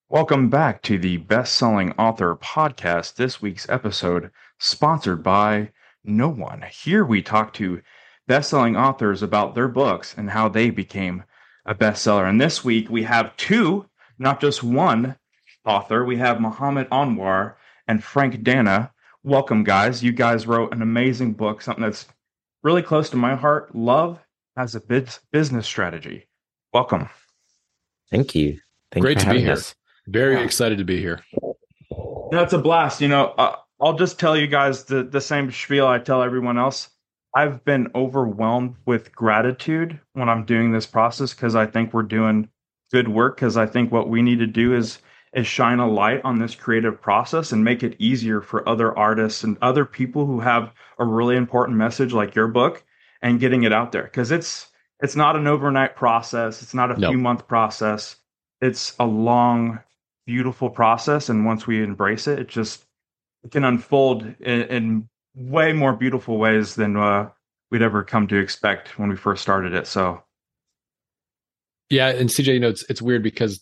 Welcome back to the Best-Selling Author Podcast. This week's episode sponsored by no one. Here we talk to best-selling authors about their books and how they became a bestseller. And this week we have two, not just one author. We have Muhammad Anwar and Frank Dana. Welcome, guys. You guys wrote an amazing book, something that's really close to my heart, Love as a Business Strategy. Welcome. Thank you. Great to be here. Very Yeah. excited to be here. No, it's a blast. I'll just tell you guys the same spiel I tell everyone else. I've been overwhelmed with gratitude when I'm doing this process because I think we're doing good work. Because I think what we need to do is shine a light on this creative process and make it easier for other artists and other people who have a really important message like your book and getting it out there. Because it's not an overnight process. It's not a few month process. It's a long, beautiful process, and once we embrace it, it can unfold in way more beautiful ways than we'd ever come to expect when we first started it. So, Yeah, and CJ, it's weird because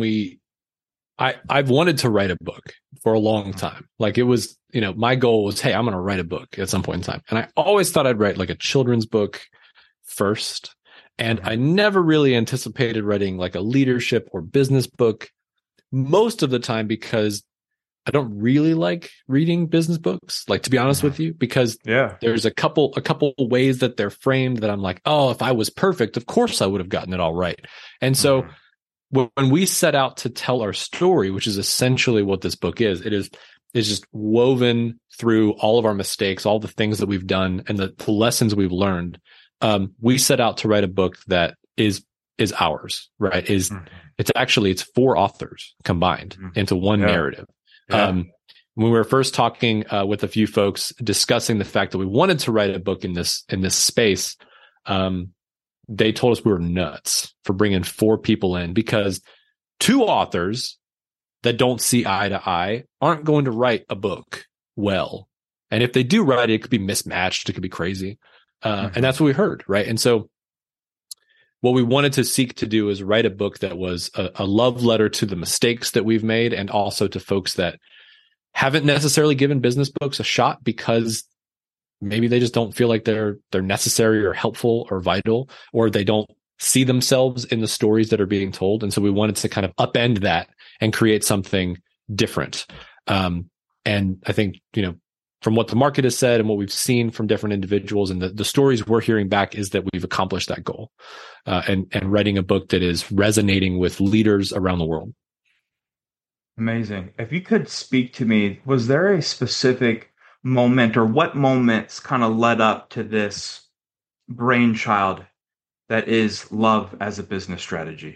I've wanted to write a book for a long time. Like it was, my goal was, hey, I'm going to write a book at some point in time, and I always thought I'd write like a children's book first, and I never really anticipated writing like a leadership or business book. Most of the time because I don't really like reading business books, like to be honest with you, because there's a couple ways that they're framed that I'm like, oh, if I was perfect, of course I would have gotten it all right. And so when we set out to tell our story, which is essentially what this book is just woven through all of our mistakes, all the things that we've done and the lessons we've learned. We set out to write a book that is ours, right? It's four authors combined into one narrative. When we were first talking with a few folks discussing the fact that we wanted to write a book in this space, they told us we were nuts for bringing four people in because two authors that don't see eye to eye aren't going to write a book well. And if they do write it, it could be mismatched. It could be crazy. And that's what we heard, right? And so what we wanted to seek to do is write a book that was a love letter to the mistakes that we've made and also to folks that haven't necessarily given business books a shot because maybe they just don't feel like they're necessary or helpful or vital, or they don't see themselves in the stories that are being told. And so we wanted to kind of upend that and create something different. And I think, from what the market has said and what we've seen from different individuals and the stories we're hearing back is that we've accomplished that goal and writing a book that is resonating with leaders around the world. Amazing. If you could speak to me, was there a specific moment or what moments kind of led up to this brainchild that is Love as a Business Strategy?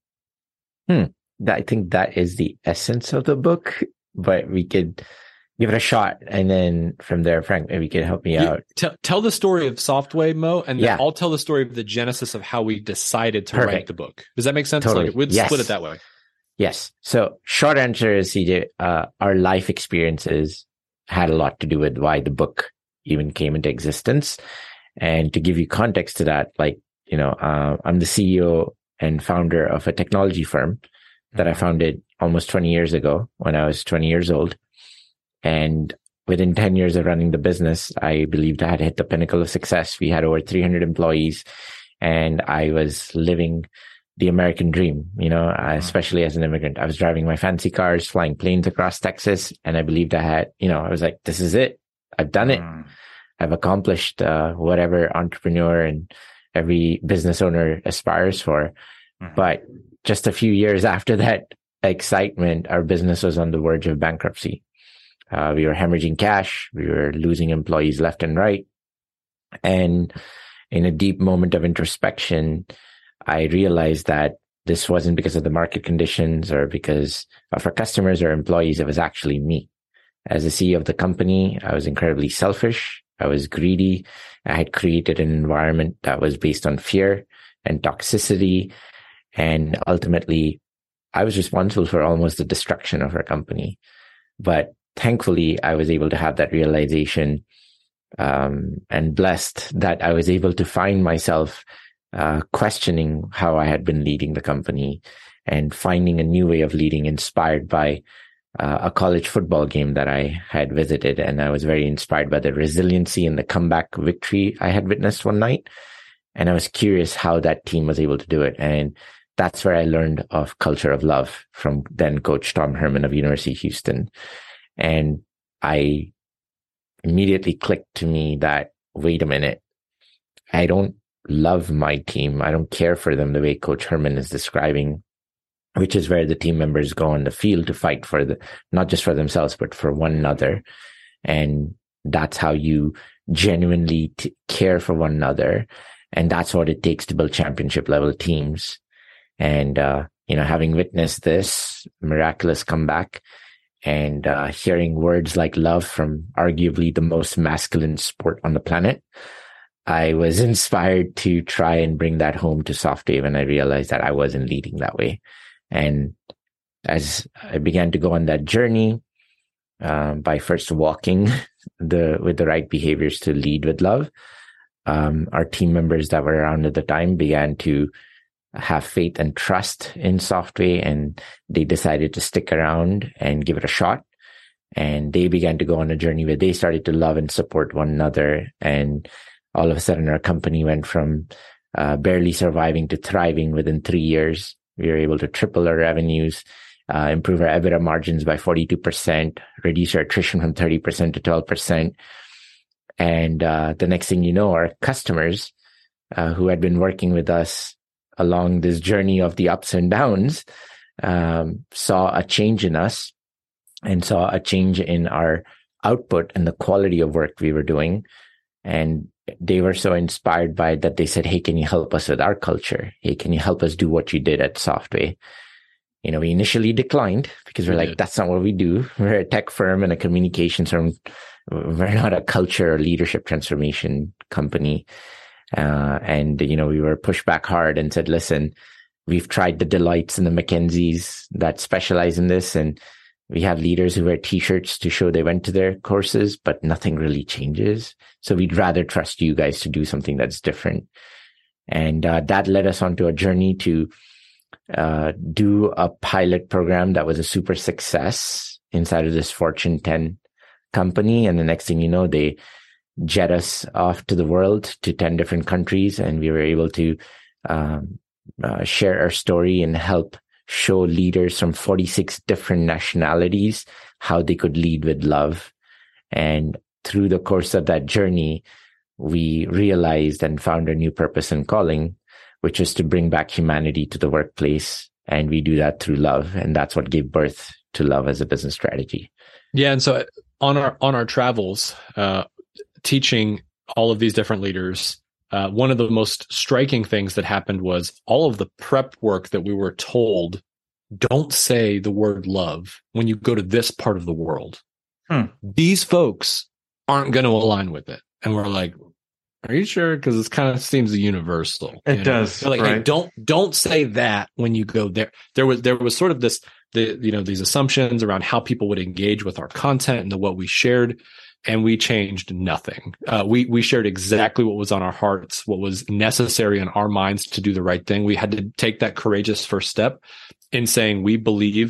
I think that is the essence of the book, but we could give it a shot. And then from there, Frank, maybe you can help me out. Tell the story of Softway, Mo, and then I'll tell the story of the genesis of how we decided to write the book. Does that make sense? Totally. Like, we'd split it that way. Yes. So short answer is, CJ, our life experiences had a lot to do with why the book even came into existence. And to give you context to that, I'm the CEO and founder of a technology firm that I founded almost 20 years ago when I was 20 years old. And within 10 years of running the business, I believed I had hit the pinnacle of success. We had over 300 employees and I was living the American dream, especially as an immigrant. I was driving my fancy cars, flying planes across Texas. And I believed I was like, this is it. I've done it. I've accomplished whatever entrepreneur and every business owner aspires for. But just a few years after that excitement, our business was on the verge of bankruptcy. We were hemorrhaging cash. We were losing employees left and right. And in a deep moment of introspection, I realized that this wasn't because of the market conditions or because of our customers or employees. It was actually me. As the CEO of the company, I was incredibly selfish. I was greedy. I had created an environment that was based on fear and toxicity. And ultimately, I was responsible for almost the destruction of our company. But thankfully, I was able to have that realization and blessed that I was able to find myself questioning how I had been leading the company and finding a new way of leading inspired by a college football game that I had visited. And I was very inspired by the resiliency and the comeback victory I had witnessed one night. And I was curious how that team was able to do it. And that's where I learned of Culture of Love from then coach Tom Herman of University of Houston. And I immediately clicked to me that, wait a minute, I don't love my team. I don't care for them the way Coach Herman is describing, which is where the team members go on the field to fight for not just for themselves, but for one another. And that's how you genuinely care for one another. And that's what it takes to build championship level teams. And, having witnessed this miraculous comeback and hearing words like love from arguably the most masculine sport on the planet, I was inspired to try and bring that home to Softwave. And I realized that I wasn't leading that way. And as I began to go on that journey, by first walking with the right behaviors to lead with love, our team members that were around at the time began to have faith and trust in Softwave, and they decided to stick around and give it a shot. And they began to go on a journey where they started to love and support one another. And all of a sudden, our company went from barely surviving to thriving within 3 years. We were able to triple our revenues, improve our EBITDA margins by 42%, reduce our attrition from 30% to 12%. And the next thing you know, our customers who had been working with us along this journey of the ups and downs saw a change in us and saw a change in our output and the quality of work we were doing. And they were so inspired by it that they said, hey, can you help us with our culture? Hey, can you help us do what you did at Softwave? We initially declined because we're like, that's not what we do. We're a tech firm and a communications firm. We're not a culture or leadership transformation company. And we were pushed back hard and said, listen, we've tried the Deloittes and the McKinseys that specialize in this. And we have leaders who wear t-shirts to show they went to their courses, but nothing really changes. So we'd rather trust you guys to do something that's different. And that led us onto a journey to do a pilot program that was a super success inside of this Fortune 10 company. And the next thing you know, they jet us off to the world to 10 different countries. And we were able to share our story and help show leaders from 46 different nationalities how they could lead with love. And through the course of that journey, we realized and found a new purpose and calling, which is to bring back humanity to the workplace. And we do that through love. And that's what gave birth to Love as a business strategy. Yeah. And so on our travels, teaching all of these different leaders, one of the most striking things that happened was all of the prep work that we were told, don't say the word love when you go to this part of the world. These folks aren't going to align with it. And we're like, are you sure? Because it kind of seems universal. It does. Like, right? Hey, don't say that when you go there. There was sort of these assumptions around how people would engage with our content and what we shared. And we changed nothing. We shared exactly what was on our hearts, what was necessary in our minds to do the right thing. We had to take that courageous first step in saying we believe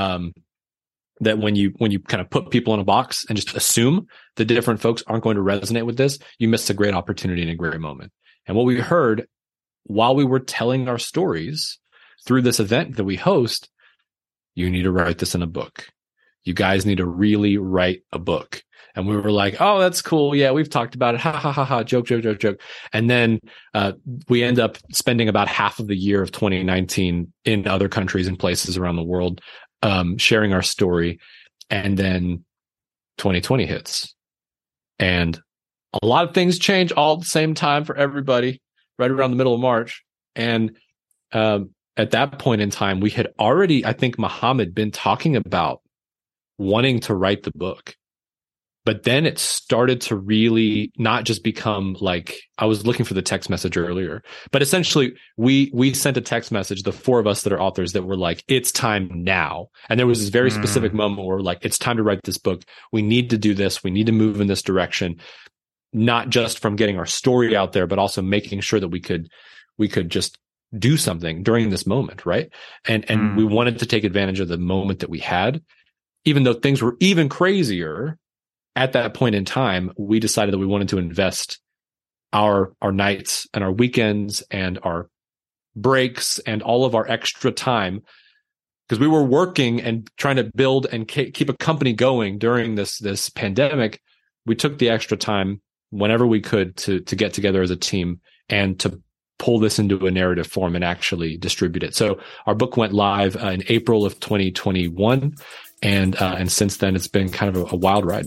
that when you kind of put people in a box and just assume that different folks aren't going to resonate with this, you missed a great opportunity and a great moment. And what we heard while we were telling our stories through this event that we host, you need to write this in a book. You guys need to really write a book. And we were like, oh, that's cool. Yeah, we've talked about it. Ha, ha, ha, ha. Joke. And then we end up spending about half of the year of 2019 in other countries and places around the world, sharing our story. And then 2020 hits. And a lot of things change all at the same time for everybody, right around the middle of March. And at that point in time, we had already, I think, Mohammed been talking about wanting to write the book. But then it started to really not just become like, I was looking for the text message earlier, but essentially we sent a text message, the four of us that are authors, that were like, it's time now. And there was this very specific moment where we're like, it's time to write this book. We need to do this. We need to move in this direction, not just from getting our story out there, but also making sure that we could just do something during this moment, right? And we wanted to take advantage of the moment that we had, even though things were even crazier at that point in time. We decided that we wanted to invest our nights and our weekends and our breaks and all of our extra time, because we were working and trying to build and keep a company going during this pandemic. We took the extra time whenever we could to get together as a team and to pull this into a narrative form and actually distribute it. So our book went live in April of 2021, and since then it's been kind of a wild ride.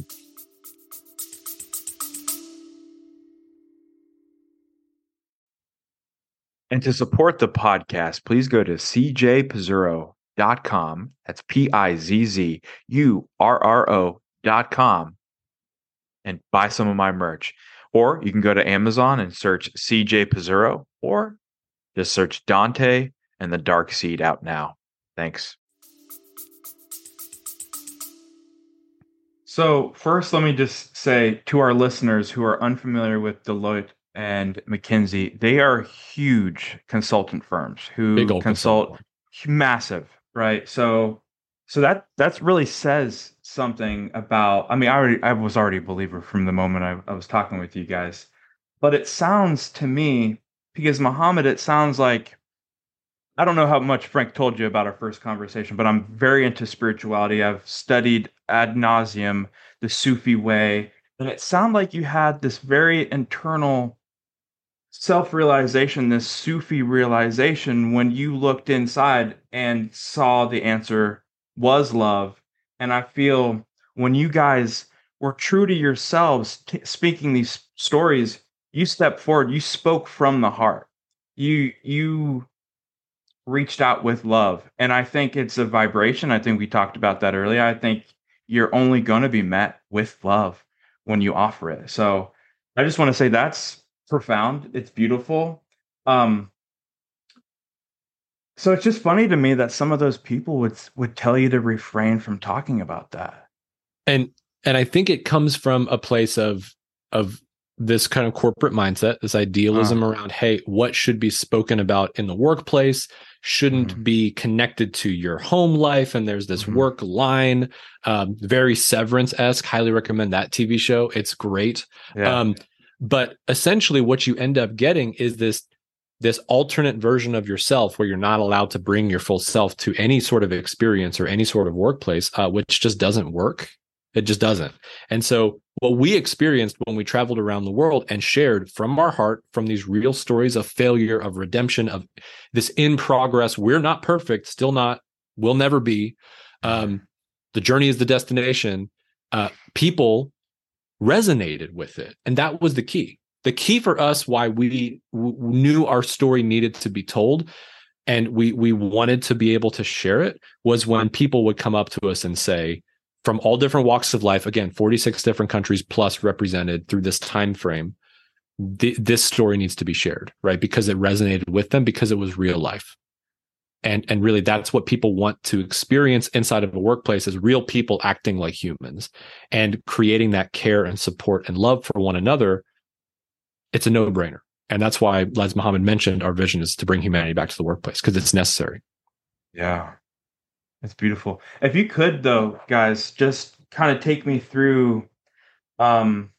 And to support the podcast, please go to cjpizzurro.com. That's PIZZURRO.com and buy some of my merch. Or you can go to Amazon and search CJ Pizzurro, or just search Dante and the Dark Seed out now. Thanks. So first, let me just say to our listeners who are unfamiliar with Deloitte and McKinsey, they are huge consultant firms who consult massive, right? So that's really says something about, I mean, I was already a believer from the moment I was talking with you guys, but it sounds to me, because Muhammad, it sounds like, I don't know how much Frank told you about our first conversation, but I'm very into spirituality. I've studied ad nauseum the Sufi way, and it sounded like you had this very internal self-realization, this Sufi realization, when you looked inside and saw the answer was love. And I feel when you guys were true to yourselves, speaking these stories, you stepped forward, you spoke from the heart. You reached out with love. And I think it's a vibration. I think we talked about that earlier. I think you're only going to be met with love when you offer it. So I just want to say that's profound. It's beautiful. So it's just funny to me that some of those people would tell you to refrain from talking about that. And I think it comes from a place of this kind of corporate mindset, this idealism around, hey, what should be spoken about in the workplace shouldn't be connected to your home life. And there's this work line, very Severance-esque. Highly recommend that TV show. It's great. Yeah. But essentially what you end up getting is this alternate version of yourself where you're not allowed to bring your full self to any sort of experience or any sort of workplace, which just doesn't work. It just doesn't. And so what we experienced when we traveled around the world and shared from our heart, from these real stories of failure, of redemption, of this in progress, we're not perfect, still not, will never be. The journey is the destination. People resonated with it. And that was the key. The key for us, why we knew our story needed to be told and we wanted to be able to share it, was when people would come up to us and say, from all different walks of life, again, 46 different countries plus represented through this time frame, this story needs to be shared, right? Because it resonated with them, because it was real life. And really, that's what people want to experience inside of a workplace, is real people acting like humans and creating that care and support and love for one another. It's a no-brainer. And that's why, as Muhammad mentioned, our vision is to bring humanity back to the workplace, because it's necessary. Yeah. It's beautiful. If you could, though, guys, just kind of take me through the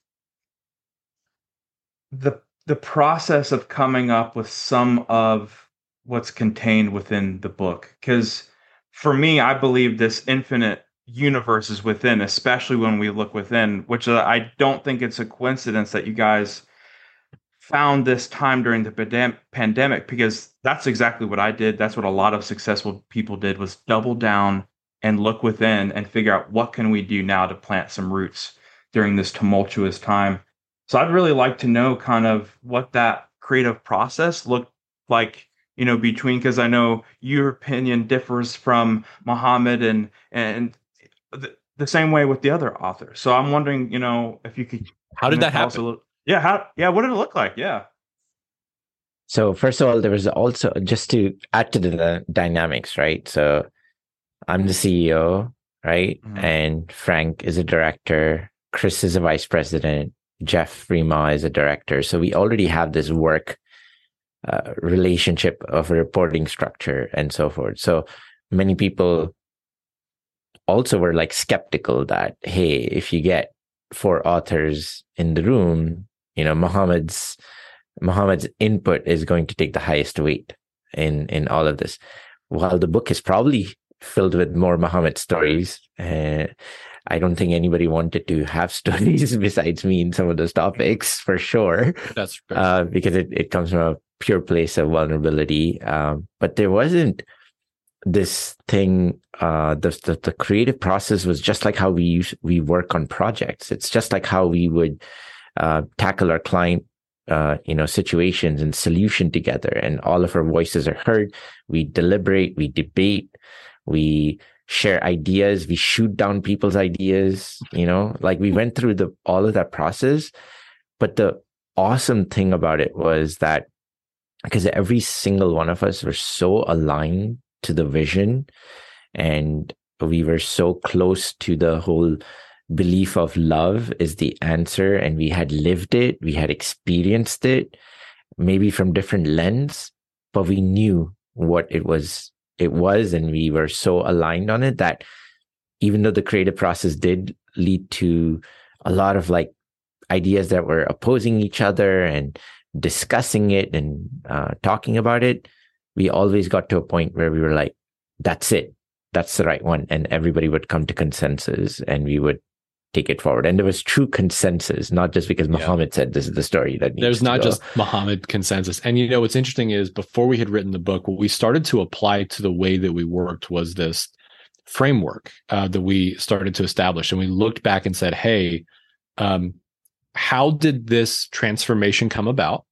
process of coming up with some of what's contained within the book. Because for me, I believe this infinite universe is within, especially when we look within, which I don't think it's a coincidence that you guys found this time during the pandemic, because that's exactly what I did. That's what a lot of successful people did, was double down and look within and figure out what can we do now to plant some roots during this tumultuous time. So I'd really like to know kind of what that creative process looked like, between, because I know your opinion differs from Muhammad and the same way with the other authors. So I'm wondering, if you could. How did that happen? What did it look like? Yeah. So first of all, there was also, just to add to the dynamics, right? So I'm the CEO, right? Mm-hmm. And Frank is a director. Chris is a vice president. Jeff Rima is a director. So we already have this work relationship of a reporting structure and so forth. So many people also were like skeptical that, hey, if you get 4 authors in the room, Muhammad's input is going to take the highest weight in all of this. While the book is probably filled with more Muhammad stories, I don't think anybody wanted to have stories besides me in some of those topics, for sure. That's right. Because it comes from a pure place of vulnerability. But there wasn't this thing. The creative process was just like how we work on projects. It's just like how we would tackle our client situations and solution together, and all of our voices are heard. We deliberate, we debate, we share ideas, we shoot down people's ideas, like we went through all of that process. But the awesome thing about it was that because every single one of us were so aligned to the vision, and we were so close to the whole belief of love is the answer, and we had lived it, we had experienced it, maybe from different lens, but we knew what it was, and we were so aligned on it that even though the creative process did lead to a lot of like ideas that were opposing each other and discussing it and talking about it, we always got to a point where we were like, that's it, that's the right one, and everybody would come to consensus and we would take it forward. And there was true consensus, not just because Muhammad said this is the story that needs There's not to go. just Muhammad consensus. And what's interesting is before we had written the book, what we started to apply to the way that we worked was this framework that we started to establish. And we looked back and said, hey, how did this transformation come about?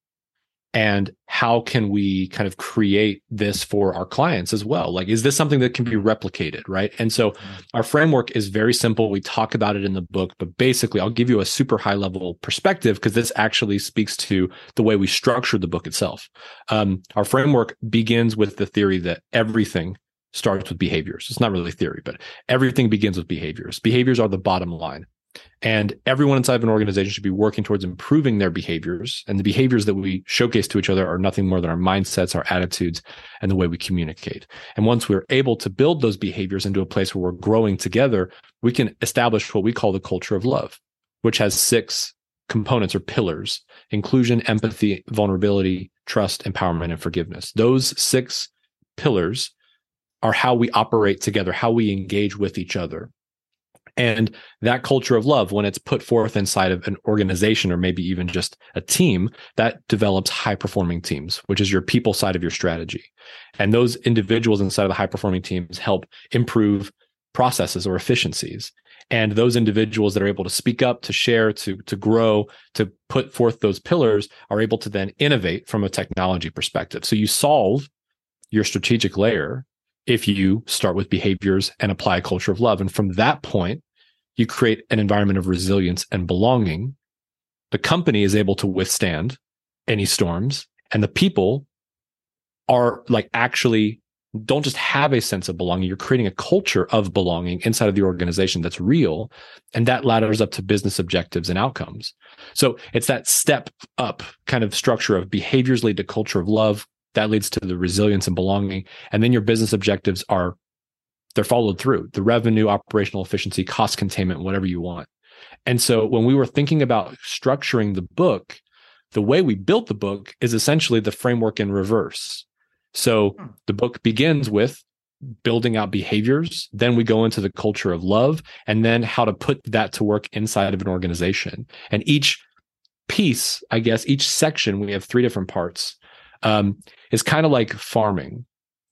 And how can we kind of create this for our clients as well? Like, is this something that can be replicated, right? And so our framework is very simple. We talk about it in the book, but basically I'll give you a super high level perspective because this actually speaks to the way we structured the book itself. Our framework begins with the theory that everything starts with behaviors. It's not really theory, but everything begins with behaviors. Behaviors are the bottom line. And everyone inside of an organization should be working towards improving their behaviors. And the behaviors that we showcase to each other are nothing more than our mindsets, our attitudes, and the way we communicate. And once we're able to build those behaviors into a place where we're growing together, we can establish what we call the culture of love, which has 6 components or pillars: inclusion, empathy, vulnerability, trust, empowerment, and forgiveness. Those 6 pillars are how we operate together, how we engage with each other. And that culture of love, when it's put forth inside of an organization or maybe even just a team, that develops high-performing teams, which is your people side of your strategy. And those individuals inside of the high-performing teams help improve processes or efficiencies. And those individuals that are able to speak up, to share, to grow, to put forth those pillars are able to then innovate from a technology perspective. So you solve your strategic layer if you start with behaviors and apply a culture of love. And from that point, you create an environment of resilience and belonging. The company is able to withstand any storms, and the people are like actually don't just have a sense of belonging. You're creating a culture of belonging inside of the organization that's real, and that ladders up to business objectives and outcomes. So it's that step up kind of structure of behaviors lead to culture of love. That leads to the resilience and belonging. And then your business objectives they're followed through: the revenue, operational efficiency, cost containment, whatever you want. And so when we were thinking about structuring the book, the way we built the book is essentially the framework in reverse. So the book begins with building out behaviors. Then we go into the culture of love, and then how to put that to work inside of an organization. And each piece, I guess, each section, we have 3 different parts. Is kind of like farming.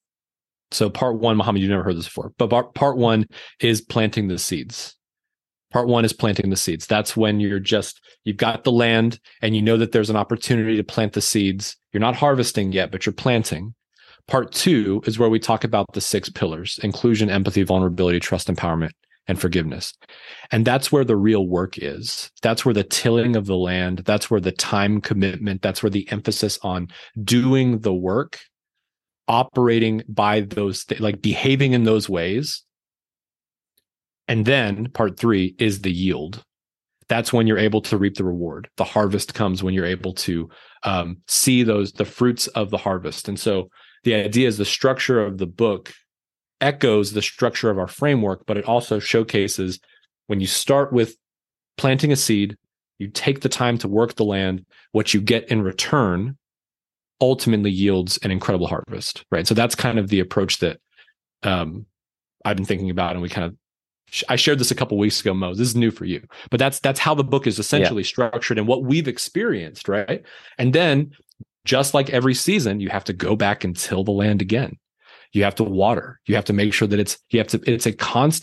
So part 1, Muhammad, you've never heard this before, but part 1 is planting the seeds. Part 1 is planting the seeds. That's when you've got the land and you know that there's an opportunity to plant the seeds. You're not harvesting yet, but you're planting. Part 2 is where we talk about the 6 pillars: inclusion, empathy, vulnerability, trust, empowerment, and forgiveness. And that's where the real work is. That's where the tilling of the land, that's where the time commitment, that's where the emphasis on doing the work, operating by those, like behaving in those ways. And then part 3 is the yield. that's when you're able to reap the reward. The harvest comes when you're able to see the fruits of the harvest. And so the idea is the structure of the book echoes the structure of our framework, but it also showcases when you start with planting a seed, you take the time to work the land, what you get in return ultimately yields an incredible harvest, right? So that's kind of the approach that I've been thinking about, and I shared this a couple weeks ago, Mo. This is new for you, but that's how the book is essentially structured and what we've experienced, right? And then, just like every season, you have to go back and till the land again. You have to water. You have to make sure that it's the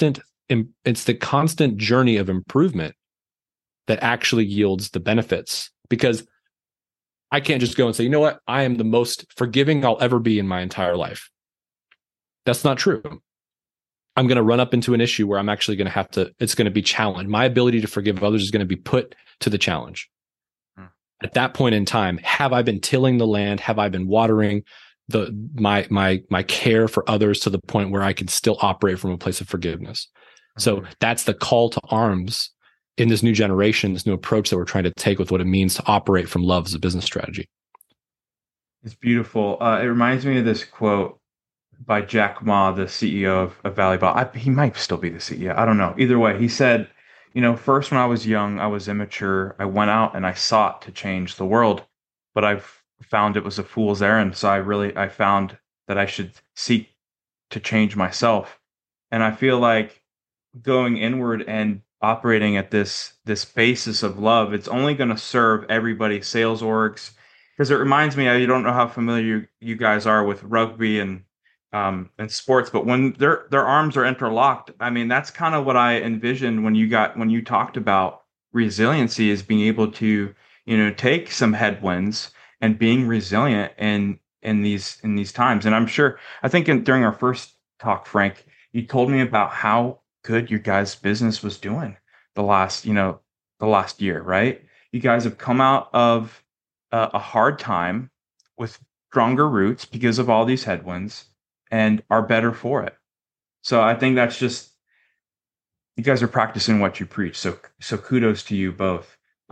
constant journey of improvement that actually yields the benefits. Because I can't just go and say, you know what, I am the most forgiving I'll ever be in my entire life. That's not true. I'm going to run up into an issue where I'm actually going to it's going to be challenged. My ability to forgive others is going to be put to the challenge. At that point in time, have I been tilling the land? Have I been watering my care for others to the point where I can still operate from a place of forgiveness? So that's the call to arms in this new generation, this new approach that we're trying to take with what it means to operate from love as a business strategy. It's beautiful. It reminds me of this quote by Jack Ma, the CEO of Valley Ball. He might still be the CEO. I don't know. Either way, he said, first when I was young, I was immature. I went out and I sought to change the world, but I've found it was a fool's errand. So I found that I should seek to change myself. And I feel like going inward and operating at this basis of love, it's only going to serve everybody, sales orgs, because it reminds me, you don't know how familiar you guys are with rugby and sports, but when their arms are interlocked, I mean, that's kind of what I envisioned when you talked about resiliency, is being able to, take some headwinds and being resilient in these times. And I think during our first talk, Frank, you told me about how good your guys' business was doing the last year, right? You guys have come out of a hard time with stronger roots because of all these headwinds and are better for it. So I think that's just, you guys are practicing what you preach. So kudos to you both.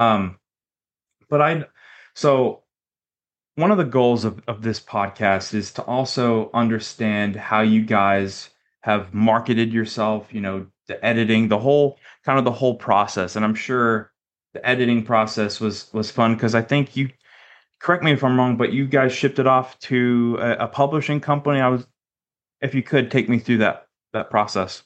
So one of the goals of this podcast is to also understand how you guys have marketed yourself, the editing, the whole process. And I'm sure the editing process was fun, because I think you, correct me if I'm wrong, but you guys shipped it off to a publishing company. If you could take me through that process.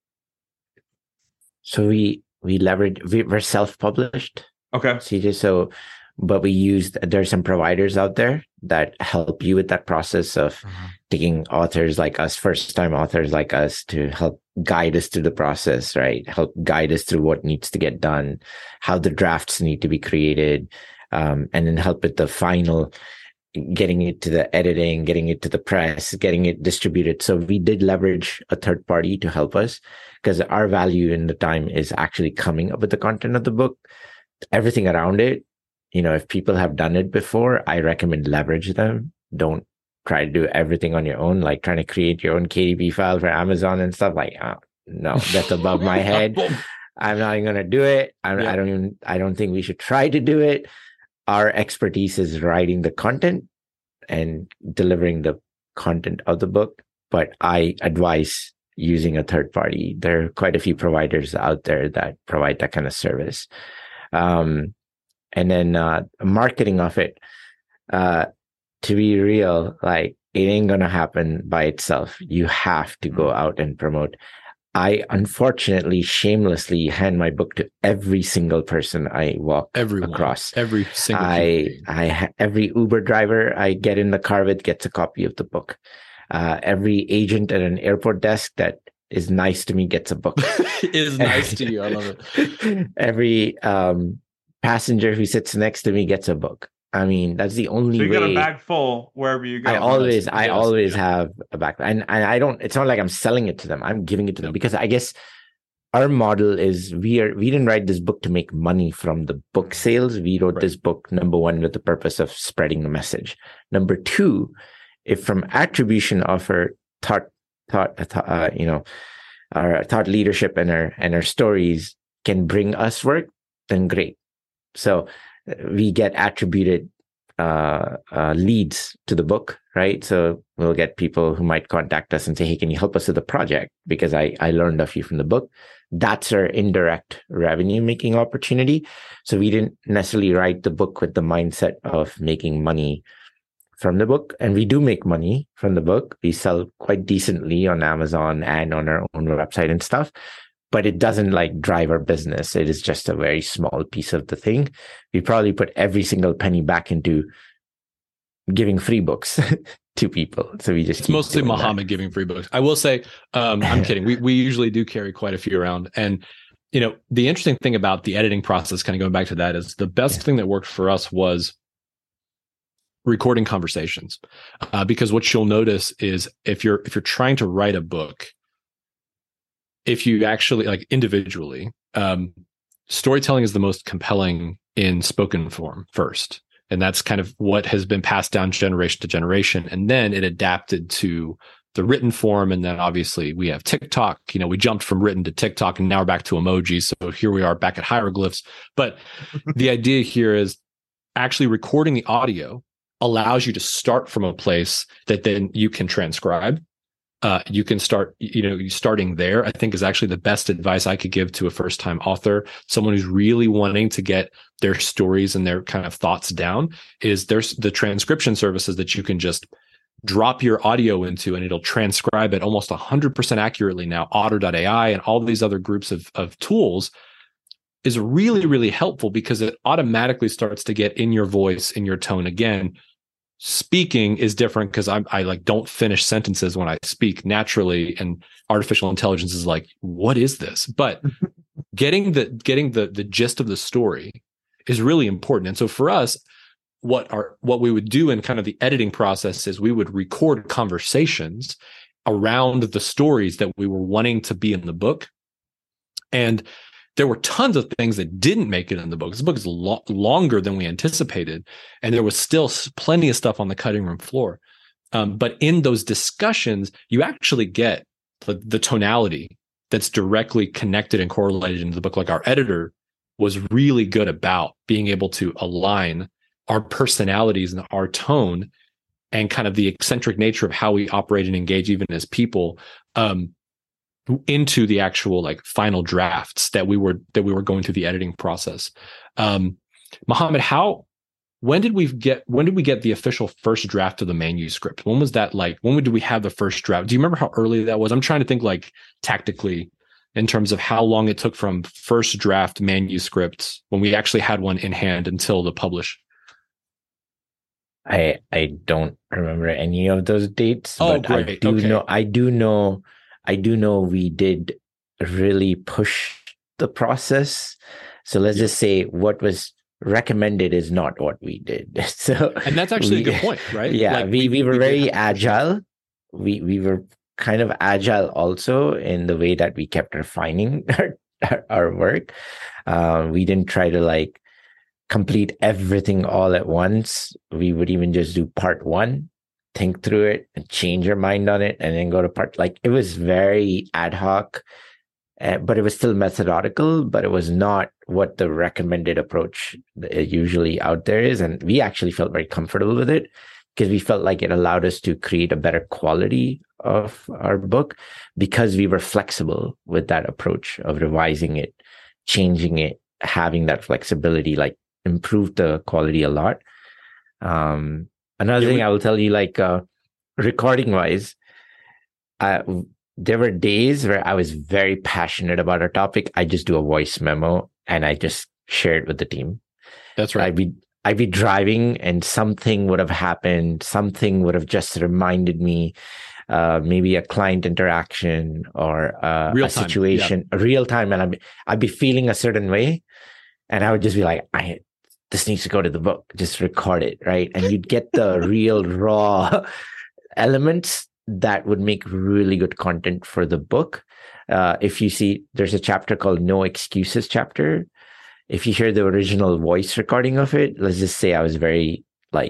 So we're self-published. Okay. CJ, but there's some providers out there that help you with that process of taking authors like us, first-time authors like us, to help guide us through the process, right? Help guide us through what needs to get done, how the drafts need to be created, and then help with the final, getting it to the editing, getting it to the press, getting it distributed. So we did leverage a third party to help us, because our value in the time is actually coming up with the content of the book. Everything around it, if people have done it before, I recommend leverage them. Don't try to do everything on your own, like trying to create your own KDP file for Amazon and stuff. Like, no, that's above my head. I'm not even going to do it. I don't think we should try to do it. Our expertise is writing the content and delivering the content of the book, but I advise using a third party. There are quite a few providers out there that provide that kind of service. And then marketing of it, to be real, like, it ain't going to happen by itself. You have to go out and promote. I unfortunately shamelessly hand my book to every single person I walk across. Every single every Uber driver I get in the car with gets a copy of the book. Every agent at an airport desk that is nice to me gets a book. Is nice to you. I love it. Every passenger who sits next to me gets a book. I mean, that's the only way. So you got a bag full wherever you go. I always have a bag. And I don't, it's not like I'm selling it to them. I'm giving it to them, because I guess our model is we didn't write this book to make money from the book sales. We wrote this book, number one, with the purpose of spreading the message. Number two, if from attribution of our our thought leadership and our stories can bring us work, then great. So we get attributed leads to the book, right? So we'll get people who might contact us and say, hey, can you help us with the project? Because I learned of you from the book. That's our indirect revenue making opportunity. So we didn't necessarily write the book with the mindset of making money from the book. And we do make money from the book. We sell quite decently on Amazon and on our own website and stuff. But it doesn't like drive our business. It is just a very small piece of the thing. We probably put every single penny back into giving free books to people. So we just it's mostly Muhammad giving free books. I will say, I'm kidding. We usually do carry quite a few around. And the interesting thing about the editing process, kind of going back to that, is the best thing that worked for us was recording conversations. Because what you'll notice is if you're trying to write a book, if you actually like individually, storytelling is the most compelling in spoken form first. And that's kind of what has been passed down generation to generation. And then it adapted to the written form. And then obviously we have TikTok, we jumped from written to TikTok and now we're back to emojis. So here we are back at hieroglyphs. But the idea here is actually recording the audio allows you to start from a place that then you can transcribe. You can start, starting there, I think is actually the best advice I could give to a first-time author, someone who's really wanting to get their stories and their kind of thoughts down. Is there's the transcription services that you can just drop your audio into and it'll transcribe it almost 100% accurately now. Otter.ai and all these other groups of tools is really, really helpful because it automatically starts to get in your voice, in your tone. Again, speaking is different because I like don't finish sentences when I speak naturally, and artificial intelligence is like, what is this? But getting the gist of the story is really important. And so for us, what we would do in kind of the editing process is we would record conversations around the stories that we were wanting to be in the book. And there were tons of things that didn't make it in the book. This book is longer than we anticipated, and there was still plenty of stuff on the cutting room floor. But in those discussions, you actually get the tonality that's directly connected and correlated into the book. Like our editor was really good about being able to align our personalities and our tone and kind of the eccentric nature of how we operate and engage even as people, into the actual like final drafts that we were going through the editing process. Muhammad, when did we get the official first draft of the manuscript? When was that like? When did we have the first draft? Do you remember how early that was? I'm trying to think like tactically in terms of how long it took from first draft manuscripts when we actually had one in hand until the publish. I don't remember any of those dates. Oh, but great. I do know we did really push the process. So let's just say what was recommended is not what we did. So, and that's actually a good point, right? Yeah, like we were very agile. We were kind of agile also in the way that we kept refining our work. We didn't try to like complete everything all at once. We would even just do part one, think through it and change your mind on it, and then go to part. Like it was very ad hoc, but it was still methodical, but it was not what the recommended approach usually out there is. And we actually felt very comfortable with it because we felt like it allowed us to create a better quality of our book because we were flexible with that approach of revising it, changing it, having that flexibility, like improved the quality a lot. Another thing I will tell you, like recording wise, there were days where I was very passionate about a topic. I just do a voice memo and I just share it with the team. That's right. I'd be driving and something would have happened. Something would have just reminded me, maybe a client interaction or a situation, real time. And I'd be feeling a certain way. And I would just be like, this needs to go to the book. Just record it, right? And you'd get the real raw elements that would make really good content for the book. If you see, there's a chapter called No Excuses chapter. If you hear the original voice recording of it, let's just say I was very like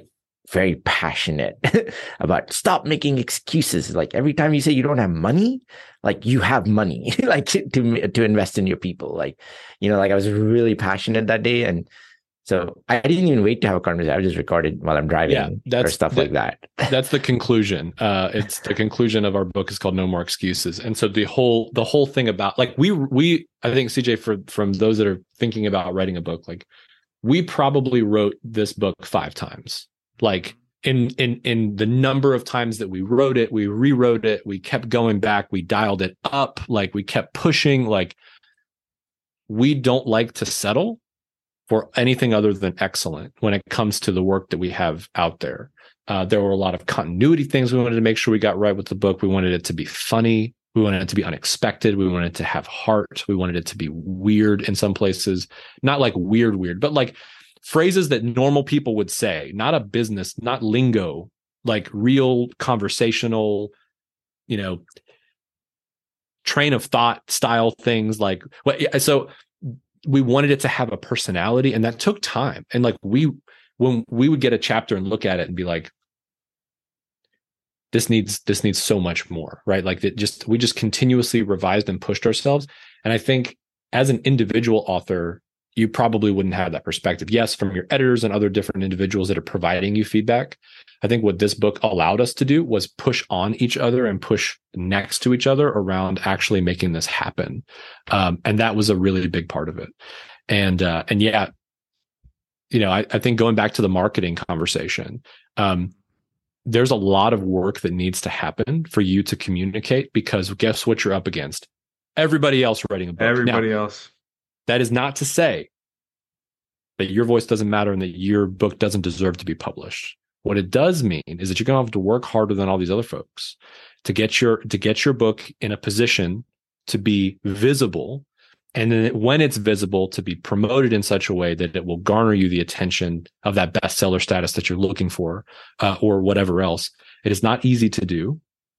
very passionate about stop making excuses. Like every time you say you don't have money, like you have money, like to invest in your people. Like, like I was really passionate that day. And so I didn't even wait to have a conversation. I just recorded while I'm driving or stuff like that. That's the conclusion. It's the conclusion of our book is called No More Excuses. And so the whole thing about like, I think CJ, from those that are thinking about writing a book, like we probably wrote this book 5 times. Like in the number of times that we wrote it, we rewrote it, we kept going back, we dialed it up, like we kept pushing. Like we don't like to settle for anything other than excellent when it comes to the work that we have out there. There were a lot of continuity things we wanted to make sure we got right with the book. We wanted it to be funny. We wanted it to be unexpected. We wanted it to have heart. We wanted it to be weird in some places, not like weird, but like phrases that normal people would say, not a business, not lingo, like real conversational, train of thought style things. Like, so we wanted it to have a personality, and that took time. And like when we would get a chapter and look at it and be like, this needs so much more, right? Like we just continuously revised and pushed ourselves. And I think as an individual author, you probably wouldn't have that perspective. Yes, from your editors and other different individuals that are providing you feedback. I think what this book allowed us to do was push on each other and push next to each other around actually making this happen. And that was a really big part of it. And yeah, I think going back to the marketing conversation, there's a lot of work that needs to happen for you to communicate, because guess what you're up against? Everybody else writing a book. Everybody else. That is not to say that your voice doesn't matter and that your book doesn't deserve to be published. What it does mean is that you're going to have to work harder than all these other folks to get your book in a position to be visible. And then when it's visible, to be promoted in such a way that it will garner you the attention of that bestseller status that you're looking for, or whatever else. It is not easy to do.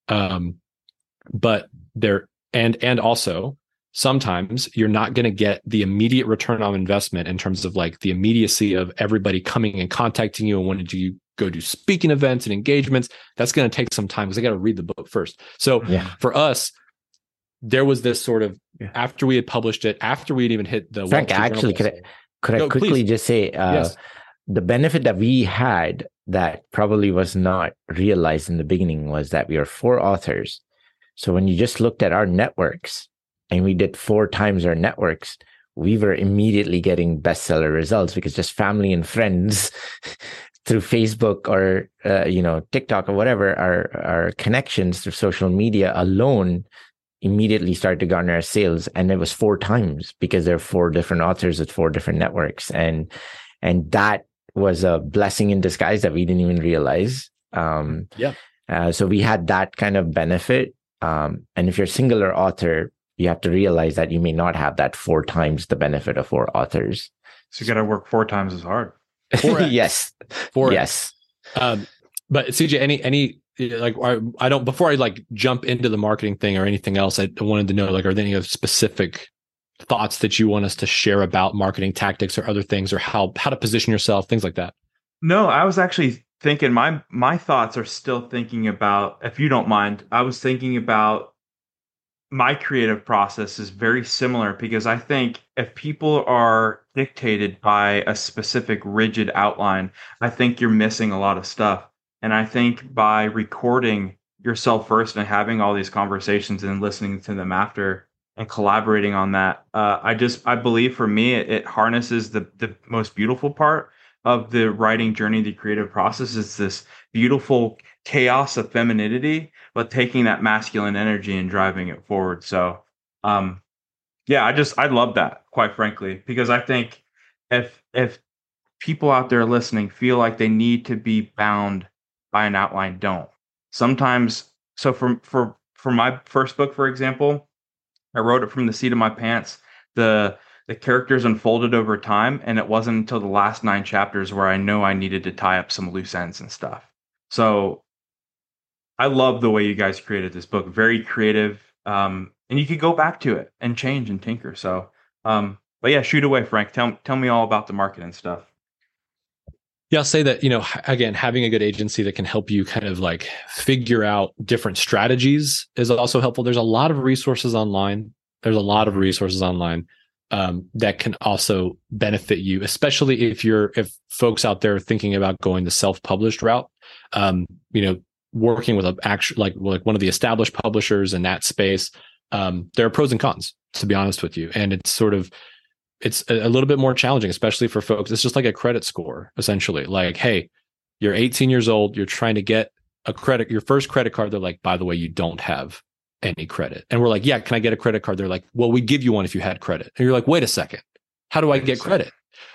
But there, and also, sometimes you're not going to get the immediate return on investment in terms of like the immediacy of everybody coming and contacting you and wanting to go do speaking events and engagements. That's going to take some time because I got to read the book first. So for us, there was this sort of, after we had published it, after we'd even hit the Frank, actually, could I quickly just say, yes. The benefit that we had that probably was not realized in the beginning was that we are 4 authors. So when you just looked at our networks, and we did 4 times our networks, we were immediately getting bestseller results because just family and friends through Facebook or, TikTok or whatever, our connections through social media alone immediately started to garner our sales. And it was 4 times because there are 4 different authors at 4 different networks. And that was a blessing in disguise that we didn't even realize. So we had that kind of benefit. And if you're a singular author, you have to realize that you may not have that 4 times the benefit of 4 authors. So you got to work 4 times as hard. 4X. Yes. 4X. Yes. But CJ, any like, I don't, before I like jump into the marketing thing or anything else, I wanted to know, like, are there any other specific thoughts that you want us to share about marketing tactics or other things, or how to position yourself, things like that? No, I was actually thinking, my thoughts are still thinking about, if you don't mind, I was thinking about my creative process is very similar, because I think if people are dictated by a specific rigid outline, I think you're missing a lot of stuff. And I think by recording yourself first and having all these conversations and listening to them after and collaborating on that, I believe for me, it harnesses the most beautiful part of the writing journey, the creative process, is this beautiful chaos of femininity, but taking that masculine energy and driving it forward. So, I love that, quite frankly, because I think if people out there listening feel like they need to be bound by an outline, don't. Sometimes, so for my first book, for example, I wrote it from the seat of my pants. The characters unfolded over time, and it wasn't until the last 9 chapters where I know I needed to tie up some loose ends and stuff. So I love the way you guys created this book. Very creative. And you could go back to it and change and tinker. So, but yeah, shoot away, Frank. Tell me all about the marketing stuff. Yeah, I'll say that, again, having a good agency that can help you kind of like figure out different strategies is also helpful. There's a lot of resources online. That can also benefit you, especially if folks out there are thinking about going the self-published route. Working with like one of the established publishers in that space, there are pros and cons, to be honest with you. And it's a little bit more challenging, especially for folks. It's just like a credit score, essentially. Like, hey, you're 18 years old, you're trying to get your first credit card. They're like, by the way, you don't have any credit. And we're like, yeah, can I get a credit card? They're like, well, we give you one if you had credit. And you're like, wait a second, how do I get credit?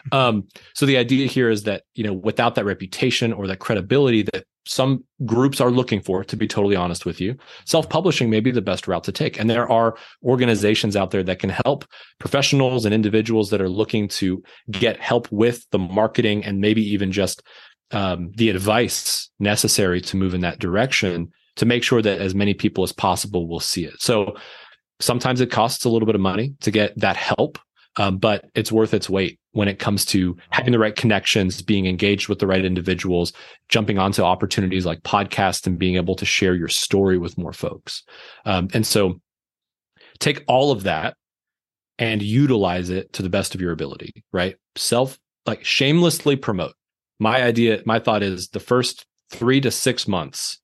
So the idea here is that, without that reputation or that credibility that some groups are looking for, to be totally honest with you, self-publishing may be the best route to take. And there are organizations out there that can help professionals and individuals that are looking to get help with the marketing and maybe even just the advice necessary to move in that direction to make sure that as many people as possible will see it. So sometimes it costs a little bit of money to get that help. But it's worth its weight when it comes to having the right connections, being engaged with the right individuals, jumping onto opportunities like podcasts and being able to share your story with more folks. And so take all of that and utilize it to the best of your ability, right? Shamelessly promote. My thought is the first 3 to 6 months,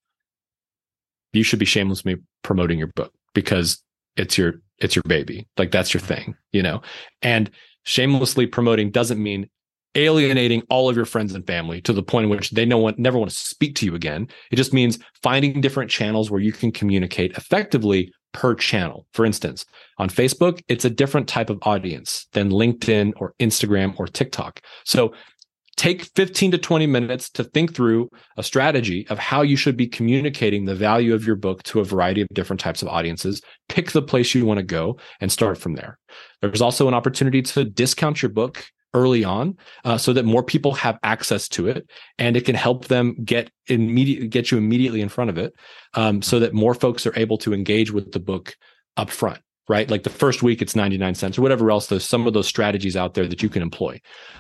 you should be shamelessly promoting your book because it's your baby. Like that's your thing, and shamelessly promoting doesn't mean alienating all of your friends and family to the point in which they never want to speak to you again. It just means finding different channels where you can communicate effectively per channel. For instance, on Facebook, it's a different type of audience than LinkedIn or Instagram or TikTok. So take 15 to 20 minutes to think through a strategy of how you should be communicating the value of your book to a variety of different types of audiences. Pick the place you want to go and start from there. There's also an opportunity to discount your book early on so that more people have access to it, and it can help them get you immediately in front of it so that more folks are able to engage with the book up front, right? Like the first week, it's 99 cents or whatever else. There's some of those strategies out there that you can employ.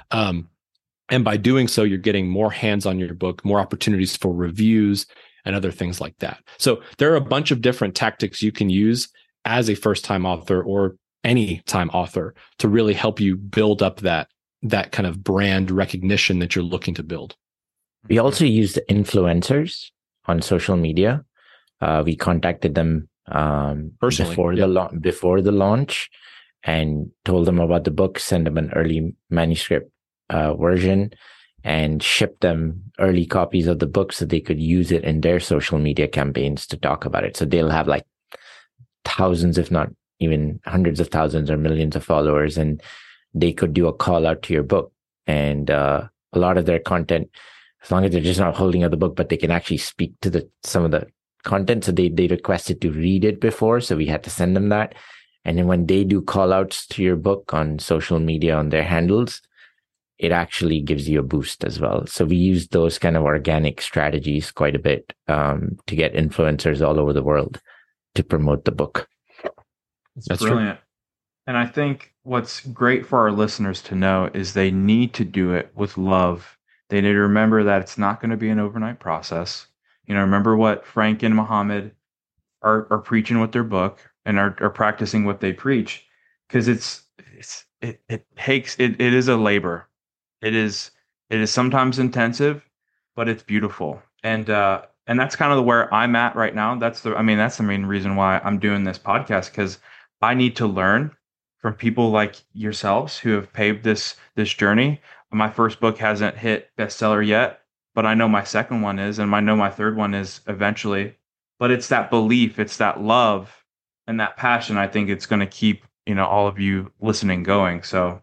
And by doing so, you're getting more hands on your book, more opportunities for reviews and other things like that. So there are a bunch of different tactics you can use as a first-time author or any time author to really help you build up that kind of brand recognition that you're looking to build. We also used influencers on social media. We contacted them personally before the launch and told them about the book, send them an early manuscript version, and ship them early copies of the book so they could use it in their social media campaigns to talk about it. So they'll have like thousands, if not even hundreds of thousands or millions of followers, and they could do a call out to your book. And a lot of their content, as long as they're just not holding up the book, but they can actually speak to some of the content. So they requested to read it before, so we had to send them that. And then when they do call outs to your book on social media on their handles, it actually gives you a boost as well. So we use those kind of organic strategies quite a bit to get influencers all over the world to promote the book. That's brilliant. True. And I think what's great for our listeners to know is they need to do it with love. They need to remember that it's not going to be an overnight process. Remember what Frank and Muhammad are preaching with their book and are practicing what they preach, because it is a labor. It is sometimes intensive, but it's beautiful. And that's kind of where I'm at right now. That's the main reason why I'm doing this podcast, because I need to learn from people like yourselves who have paved this journey. My first book hasn't hit bestseller yet, but I know my second one is, and I know my third one is eventually. But it's that belief, it's that love and that passion. I think it's going to keep, all of you listening going. So,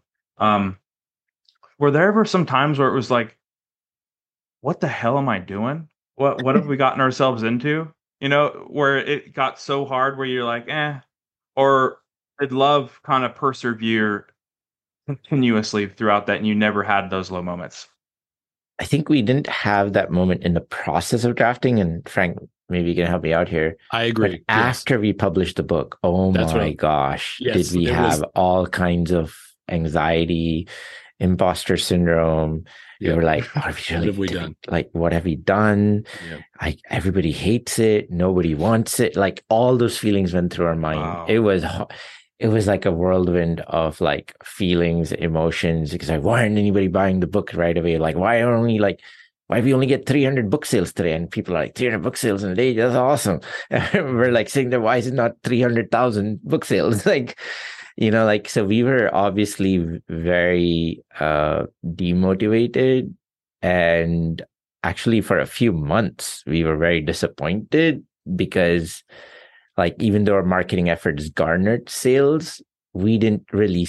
were there ever some times where it was like, what the hell am I doing? What have we gotten ourselves into? Where it got so hard where you're like, or did love kind of persevere continuously throughout that and you never had those low moments? I think we didn't have that moment in the process of drafting, and Frank, maybe you can help me out here. I agree. But after we published the book, did we have all kinds of anxiety, imposter syndrome, We were like, are we really What have we done? Like, what have we done? Yeah. Everybody hates it. Nobody wants it. Like all those feelings went through our mind. Wow. It was like a whirlwind of like feelings, emotions. Because like, why aren't anybody buying the book right away? Like, why we only get 300 book sales today? And people are like, 300 book sales in a day? That's awesome. And we're like saying that, why is it not 300,000 book sales? Like, like, so we were obviously very demotivated. And actually for a few months, we were very disappointed because like, even though our marketing efforts garnered sales, we didn't really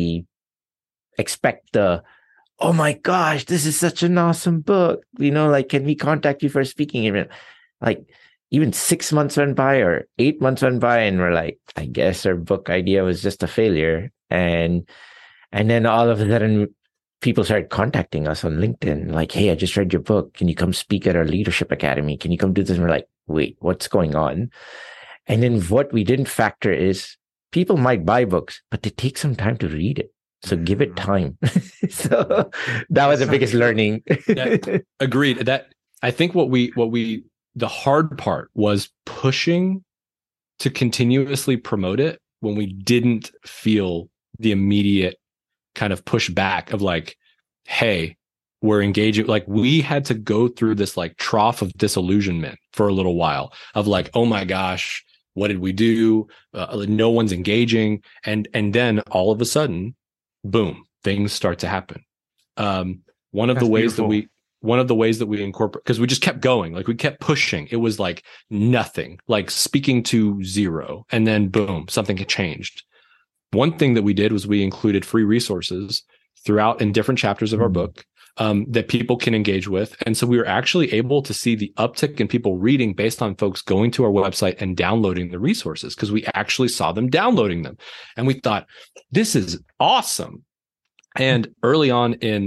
expect oh my gosh, this is such an awesome book. Like, can we contact you for a speaking event? Like, even 6 months went by or 8 months went by, and we're like, I guess our book idea was just a failure. And then all of a sudden, people started contacting us on LinkedIn, like, hey, I just read your book. Can you come speak at our leadership academy? Can you come do this? And we're like, wait, what's going on? And then what we didn't factor is people might buy books, but they take some time to read it. So give it time. So that was the biggest learning. Agreed. That I think the hard part was pushing to continuously promote it when we didn't feel the immediate kind of pushback of like, hey, we're engaging. Like we had to go through this like trough of disillusionment for a little while of like, oh my gosh, what did we do? No one's engaging. And then all of a sudden, boom, things start to happen. One of the ways that we incorporate, because we just kept going, like we kept pushing. It was like nothing, like speaking to zero, and then boom, something had changed. One thing that we did was we included free resources throughout in different chapters of our book that people can engage with. And so we were actually able to see the uptick in people reading based on folks going to our website and downloading the resources, because we actually saw them downloading them. And we thought, this is awesome. And early on in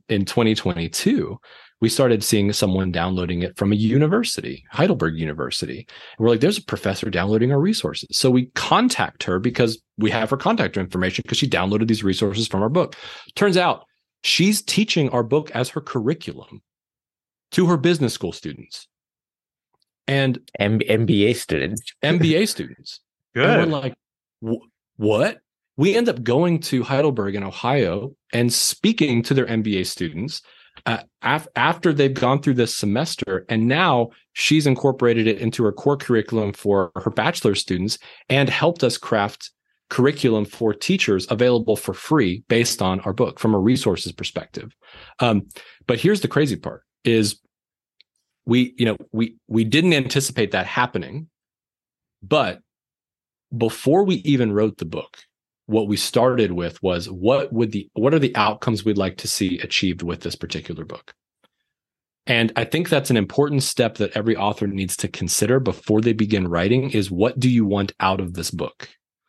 2022, we started seeing someone downloading it from a university, Heidelberg University. And we're like, there's a professor downloading our resources. So we contact her because we have her contact information because she downloaded these resources from our book. Turns out she's teaching our book as her curriculum to her business school students and MBA students. Good. And we're like, what? We end up going to Heidelberg in Ohio and speaking to their MBA students after they've gone through this semester. And now she's incorporated it into her core curriculum for her bachelor students and helped us craft curriculum for teachers available for free based on our book from a resources perspective. But here's the crazy part is we didn't anticipate that happening, but before we even wrote the book, what we started with was what are the outcomes we'd like to see achieved with this particular book. And I think that's an important step that every author needs to consider before they begin writing is, what do you want out of this book?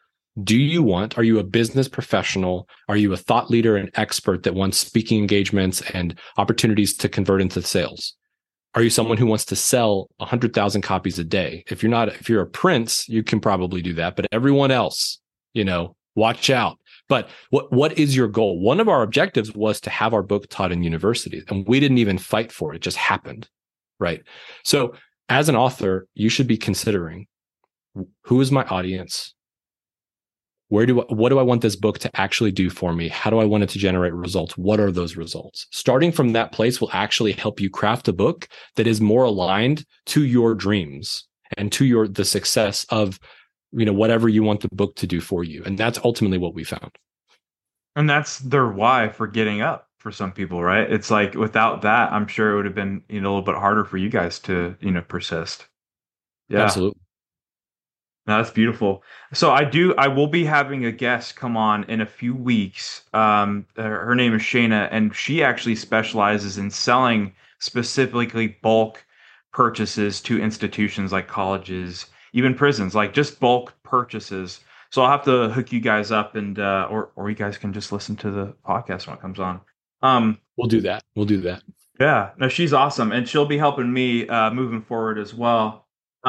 Are you a business professional? Are you a thought leader and expert that wants speaking engagements and opportunities to convert into sales? Are you someone who wants to sell 100,000 copies a day? If you're a prince, you can probably do that, but everyone else, watch out. But what is your goal? One of our objectives was to have our book taught in universities, and we didn't even fight for it. It just happened, right? So as an author, you should be considering, who is my audience? What do I want this book to actually do for me? How do I want it to generate results? What are those results? Starting from that place will actually help you craft a book that is more aligned to your dreams and to the success of whatever you want the book to do for you. And that's ultimately what we found. And that's their why for getting up for some people, right? It's like, without that, I'm sure it would have been, a little bit harder for you guys to, persist. Yeah. Absolutely. No, that's beautiful. So I will be having a guest come on in a few weeks. Her name is Shayna, and she actually specializes in selling specifically bulk purchases to institutions like colleges, even prisons, like just bulk purchases. So I'll have to hook you guys up, and or you guys can just listen to the podcast when it comes on. We'll do that. Yeah, no, she's awesome, and she'll be helping me moving forward as well.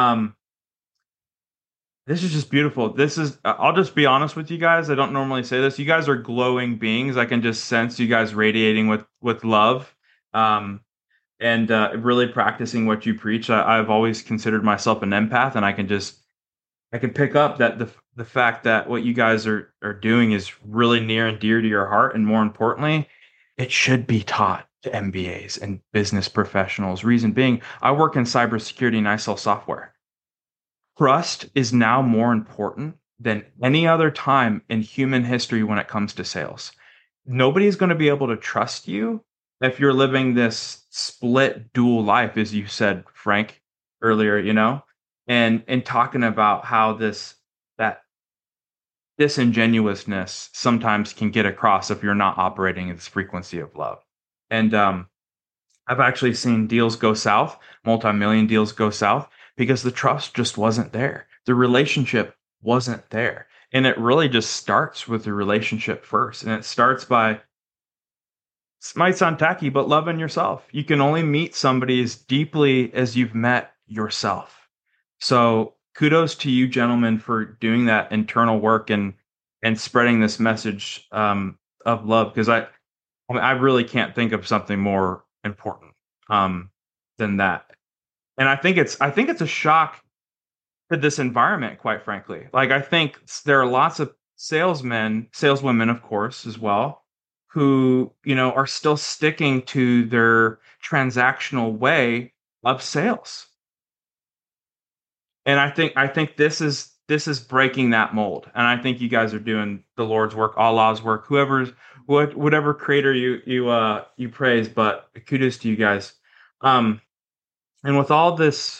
This is just beautiful. I'll just be honest with you guys. I don't normally say this. You guys are glowing beings. I can just sense you guys radiating with love. and really practicing what you preach. I've always considered myself an empath, and I can pick up that the fact that what you guys are doing is really near and dear to your heart, and more importantly, it should be taught to MBAs and business professionals. Reason being, I work in cybersecurity and I sell software. Trust is now more important than any other time in human history when it comes to sales. Nobody's going to be able to trust you if you're living this split dual life, as you said, Frank, earlier, and talking about how that disingenuousness sometimes can get across if you're not operating at this frequency of love. And I've actually seen deals go south, multi-million deals go south, because the trust just wasn't there. The relationship wasn't there. And it really just starts with the relationship first. And it starts by, this might sound tacky, but loving yourself. You can only meet somebody as deeply as you've met yourself. So kudos to you, gentlemen, for doing that internal work and spreading this message of love. Because I really can't think of something more important than that. And I think it's a shock to this environment, quite frankly. Like, I think there are lots of saleswomen, of course, as well, who, are still sticking to their transactional way of sales. And I think this is breaking that mold. And I think you guys are doing the Lord's work, Allah's work, whatever creator you praise, but kudos to you guys. And with all the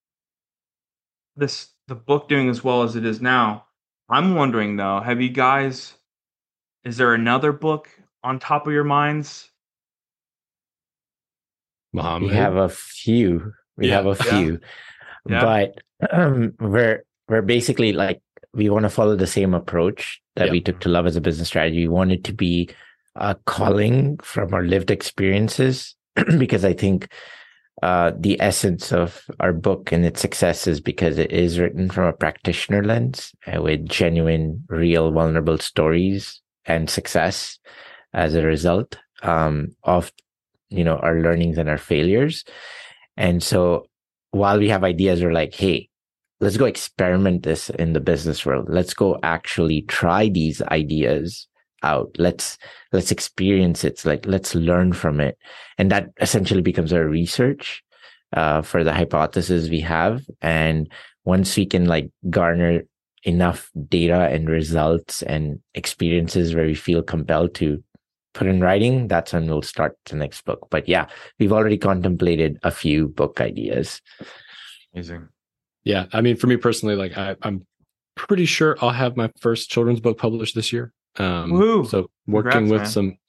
book doing as well as it is now, I'm wondering though, is there another book on top of your minds? Muhammad? We have a few. Yeah. But we're basically like, we want to follow the same approach that we took to love as a business strategy. We want it to be a calling from our lived experiences, because I think the essence of our book and its success is because it is written from a practitioner lens with genuine, real, vulnerable stories and success as a result of our learnings and our failures. And so while we have ideas, we're like, hey, let's go experiment this in the business world. Let's go actually try these ideas out. Let's experience it. Let's learn from it. And that essentially becomes our research for the hypothesis we have. And once we can garner enough data and results and experiences where we feel compelled to put in writing, that's when we'll start the next book. But yeah, we've already contemplated a few book ideas. Amazing. Yeah. I mean, for me personally, I'm pretty sure I'll have my first children's book published this year. So working with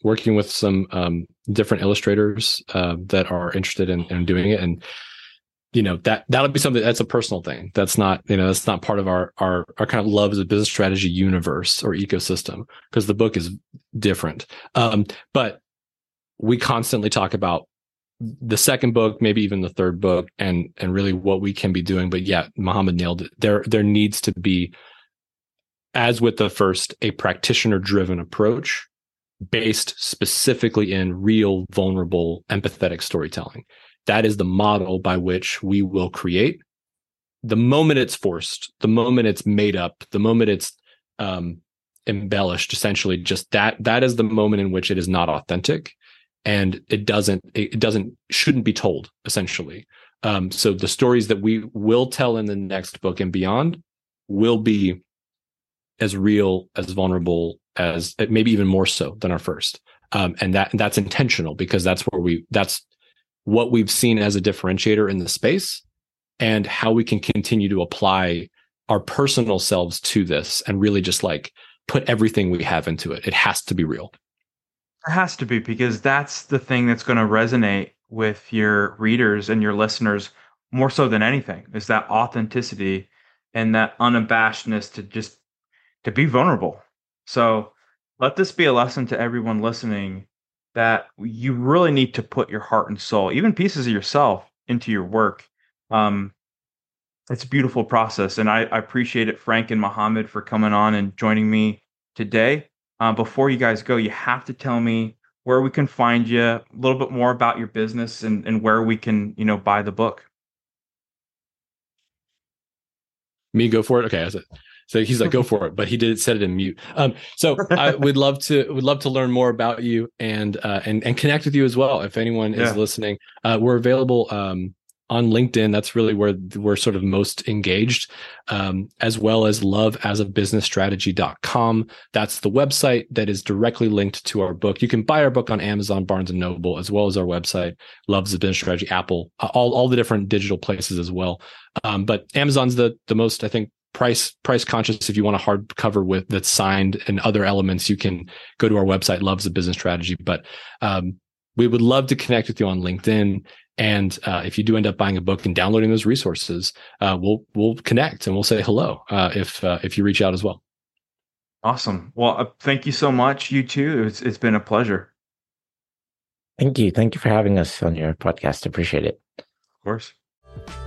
some different illustrators that are interested in doing it. And that'll be something that's a personal thing. That's not part of our kind of love as a business strategy universe or ecosystem, because the book is different. But we constantly talk about the second book, maybe even the third book, and really what we can be doing. But yeah, Muhammad nailed it. There needs to be, as with the first, a practitioner driven approach based specifically in real, vulnerable, empathetic storytelling. That is the model by which we will create. The moment it's forced, the moment it's made up, the moment it's embellished, essentially, just that is the moment in which it is not authentic, and it shouldn't be told, essentially. So the stories that we will tell in the next book and beyond will be as real, as vulnerable, as maybe even more so than our first. And that's intentional, because that's what we've seen as a differentiator in the space, and how we can continue to apply our personal selves to this and really just put everything we have into it. It has to be real. It has to be, because that's the thing that's going to resonate with your readers and your listeners more so than anything, is that authenticity and that unabashedness to be vulnerable. So let this be a lesson to everyone listening, that you really need to put your heart and soul, even pieces of yourself, into your work. It's a beautiful process, and I appreciate it, Frank and Muhammad, for coming on and joining me today. Before you guys go, you have to tell me where we can find you, a little bit more about your business, and where we can, buy the book. Me go for it. Okay, so he's like, go for it, but he did set it in mute. So I would love to learn more about you and connect with you as well. If anyone is listening, we're available on LinkedIn. That's really where we're sort of most engaged, as well as loveasabusinessstrategy.com. That's the website that is directly linked to our book. You can buy our book on Amazon, Barnes and Noble, as well as our website, Love's a Business Strategy, Apple, all the different digital places as well. But Amazon's the most, I think, price conscious. If you want a hardcover that's signed and other elements, you can go to our website, Love's a Business Strategy. But we would love to connect with you on LinkedIn. And if you do end up buying a book and downloading those resources, we'll connect and we'll say hello if you reach out as well. Awesome. Well, thank you so much. You too. It's been a pleasure. Thank you for having us on your podcast. Appreciate it. Of course.